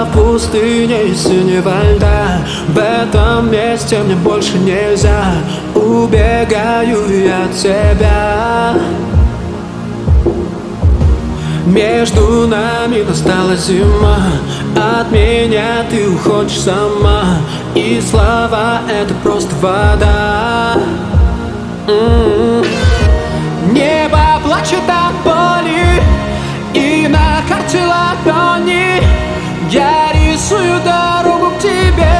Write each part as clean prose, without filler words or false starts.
в пустыне из синего льда. В этом месте мне больше нельзя. Убегаю я от тебя. Между нами настала зима. От меня ты уходишь сама. И слова — это просто вода. Небо плачет от боли, и на карте ладони я рисую дорогу к тебе.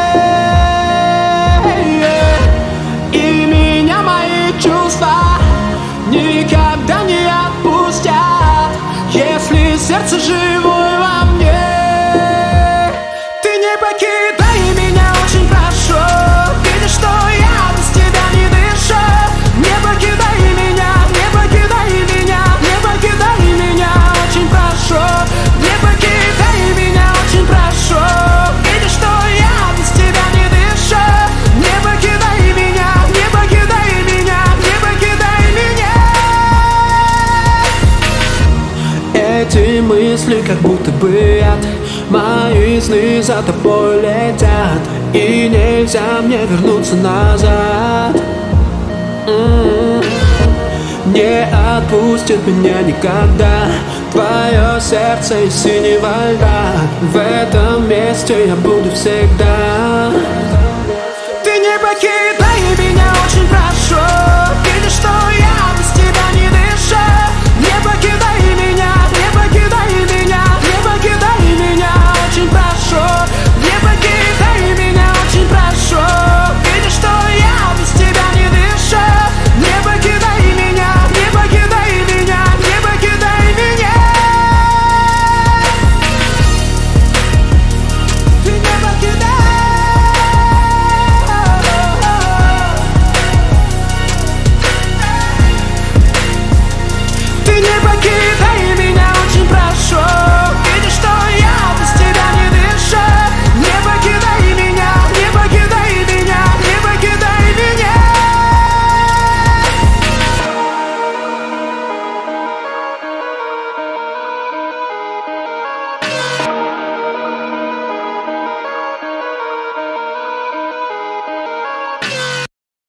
И меня мои чувства никогда не отпустят, если сердце живое во мне. Ты не покидай меня, очень прошу. Видишь, что я без тебя не дышу. Не покидай меня, не покидай меня, не покидай меня, очень прошу. Не покидай меня, очень прошу. Видишь, что я без тебя не дышу. Не покидай меня, не покидай меня, не покидай меня. Эти мысли как будто бы яд. Мои сны за тобой летят, и нельзя мне вернуться назад. Не отпустит меня никогда твое сердце из синего льда. В этом месте я буду всегда. Ты не покидай.